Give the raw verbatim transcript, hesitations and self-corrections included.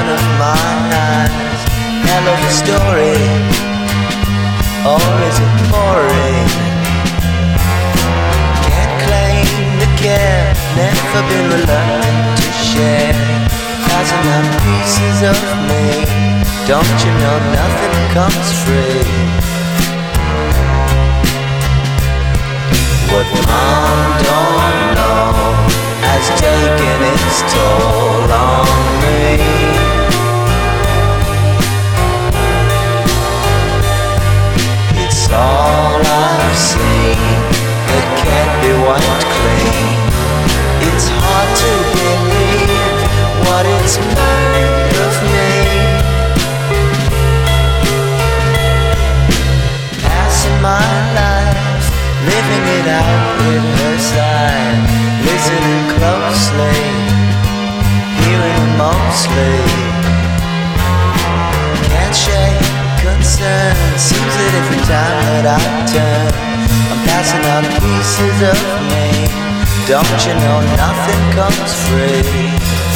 of my eyes. Hell of a story, or is it boring? Can't claim to care, never been reluctant to share. Thousand and pieces of me, don't you know nothing comes free? What mom don't know has taken its toll on me. It's all I've seen that can't be wiped clean. It's hard to believe what it's made of me. Passing my life, living it out with her side, listening closely, hearing mostly. Can't shake concern, seems that every time that I turn, I'm passing on pieces of me. Don't you know nothing comes free?